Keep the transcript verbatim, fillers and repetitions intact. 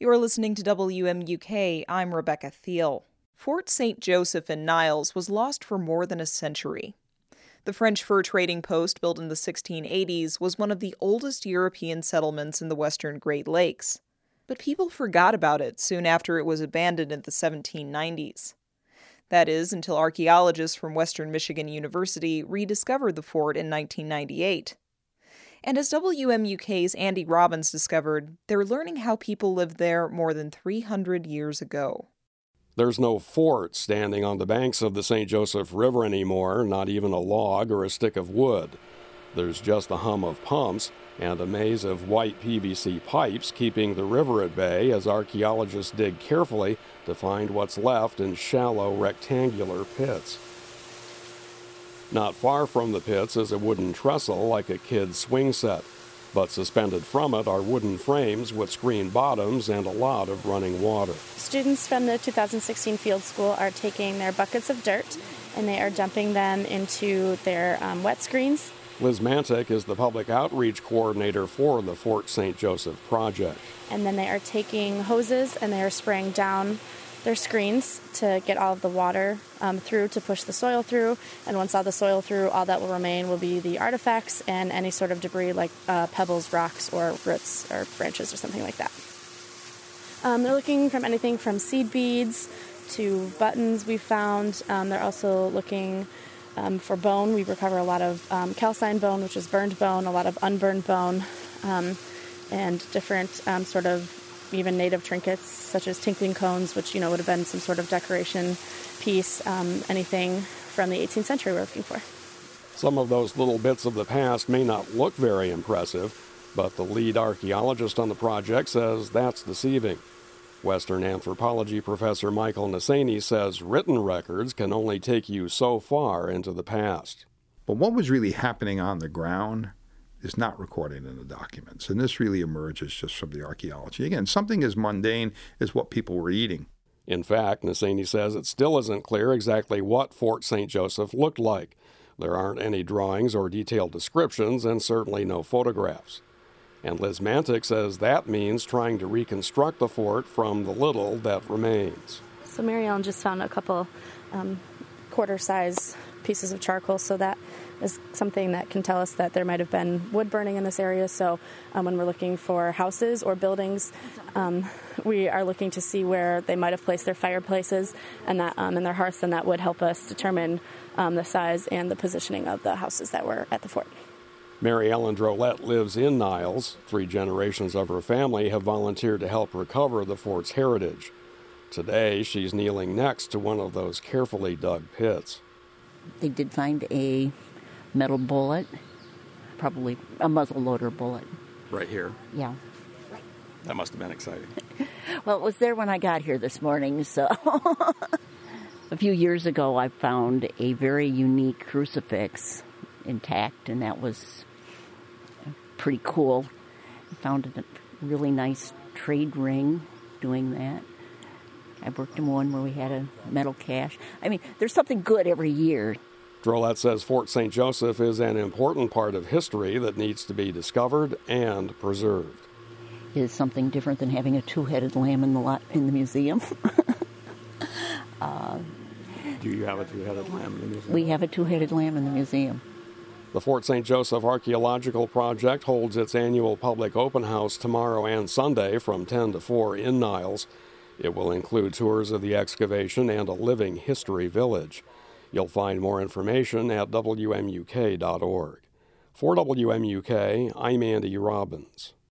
You're listening to W M U K. I'm Rebecca Thiel. Fort Saint Joseph in Niles was lost for more than a century. The French fur trading post, built in the sixteen eighties, was one of the oldest European settlements in the western Great Lakes. But people forgot about it soon after it was abandoned in the seventeen nineties. That is, until archaeologists from Western Michigan University rediscovered the fort in nineteen ninety-eight. And as W M U K's Andy Robbins discovered, they're learning how people lived there more than three hundred years ago. There's no fort standing on the banks of the Saint Joseph River anymore, not even a log or a stick of wood. There's just the hum of pumps and a maze of white P V C pipes keeping the river at bay as archaeologists dig carefully to find what's left in shallow rectangular pits. Not far from the pits is a wooden trestle like a kid's swing set, but suspended from it are wooden frames with screen bottoms and a lot of running water. Students from the two thousand sixteen field school are taking their buckets of dirt and they are dumping them into their um, wet screens. Liz Mantic is the public outreach coordinator for the Fort Saint Joseph project. And then they are taking hoses and they are spraying down their screens to get all of the water um, through, to push the soil through. And once all the soil through, all that will remain will be the artifacts and any sort of debris like uh, pebbles, rocks, or roots or branches or something like that. Um, they're looking from anything from seed beads to buttons we found. Um, they're also looking um, for bone. We recover a lot of um, calcined bone, which is burned bone, a lot of unburned bone, um, and different um, sort of even native trinkets, such as tinkling cones, which, you know, would have been some sort of decoration piece, um, anything from the eighteenth century we're looking for. Some of those little bits of the past may not look very impressive, but the lead archaeologist on the project says that's deceiving. Western anthropology professor Michael Nasani says written records can only take you so far into the past. But what was really happening on the ground is not recorded in the documents. And this really emerges just from the archaeology. Again, something as mundane as what people were eating. In fact, Nasani says it still isn't clear exactly what Fort Saint Joseph looked like. There aren't any drawings or detailed descriptions, and certainly no photographs. And Liz Mantic says that means trying to reconstruct the fort from the little that remains. So Mary Ellen just found a couple um, quarter-size pieces of charcoal, so that is something that can tell us that there might have been wood burning in this area. So um, when we're looking for houses or buildings, um, we are looking to see where they might have placed their fireplaces and that um, and their hearths, and that would help us determine um, the size and the positioning of the houses that were at the fort. Mary Ellen Drolette lives in Niles. Three generations of her family have volunteered to help recover the fort's heritage. Today, she's kneeling next to one of those carefully dug pits. They did find a metal bullet, probably a muzzle loader bullet. Right here? Yeah. That must have been exciting. Well, it was there when I got here this morning, so. A few years ago, I found a very unique crucifix intact, and that was pretty cool. I found a really nice trade ring doing that. I worked in one where we had a metal cache. I mean, there's something good every year. Drolette says Fort Saint Joseph is an important part of history that needs to be discovered and preserved. It is something different than having a two-headed lamb in the lot, in the museum. uh, Do you have a two-headed lamb in the museum? We have a two-headed lamb in the museum. The Fort Saint Joseph Archaeological Project holds its annual public open house tomorrow and Sunday from ten to four in Niles. It will include tours of the excavation and a living history village. You'll find more information at W M U K dot org. For W M U K, I'm Andy Robbins.